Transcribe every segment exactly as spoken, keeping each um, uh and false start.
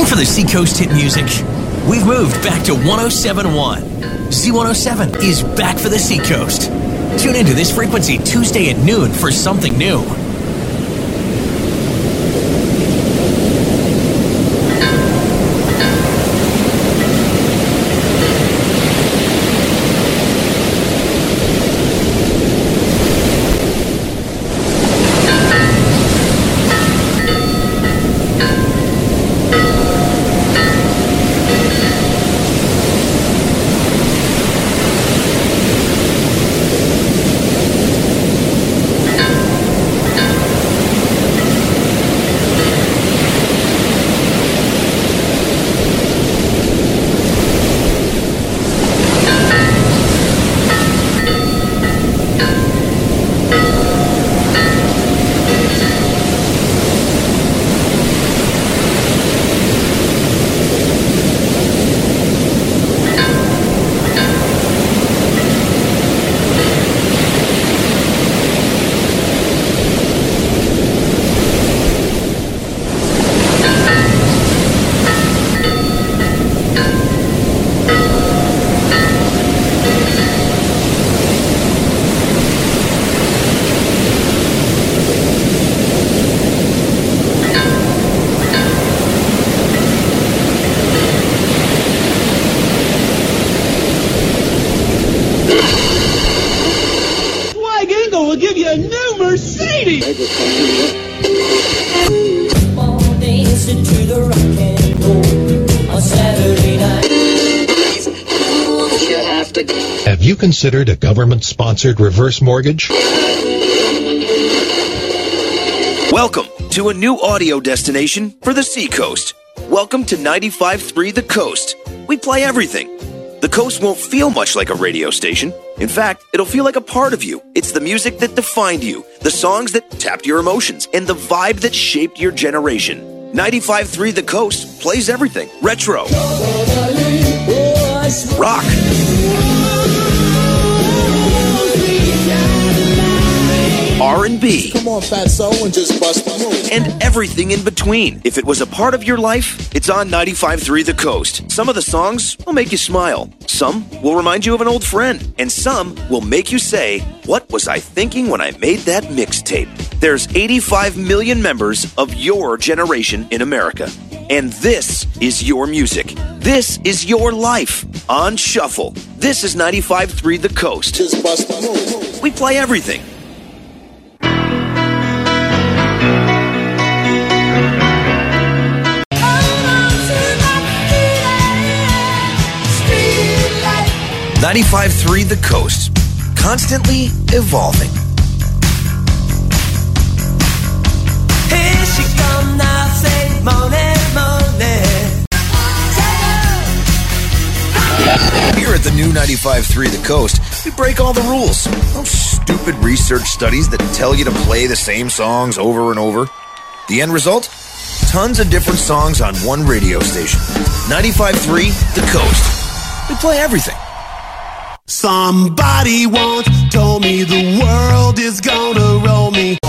For the Seacoast hit music, we've moved back to one oh seven point one. Z one oh seven is back for the Seacoast. Tune into this frequency Tuesday at noon for something new. Have you considered a government-sponsored reverse mortgage? Welcome to a new audio destination for the Seacoast. Welcome to ninety-five point three The Coast. We play everything. The Coast won't feel much like a radio station. In fact, it'll feel like a part of you. It's the music that defined you, the songs that tapped your emotions, and the vibe that shaped your generation. ninety-five point three The Coast plays everything. Retro. Rock. R and B. Come on, fatso, and just bust the move. And everything in between. If it was a part of your life, it's on ninety-five point three The Coast. Some of the songs will make you smile. Some will remind you of an old friend. And some will make you say, what was I thinking when I made that mixtape? There's eighty-five million members of your generation in America. And this is your music. This is your life on shuffle. This is ninety-five point three The Coast. Just bust the move. We play everything. ninety-five point three The Coast. Constantly evolving. Here she come now, say money, money. Here at the new ninety-five point three The Coast, we break all the rules. No stupid research studies that tell you to play the same songs over and over. The end result? Tons of different songs on one radio station. ninety-five point three The Coast. We play everything. Somebody once told me the world is gonna roll me.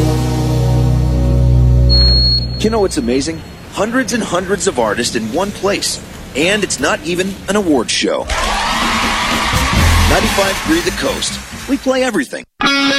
You know what's amazing? Hundreds and hundreds of artists in one place. And it's not even an award show. ninety-five point three The Coast. We play everything.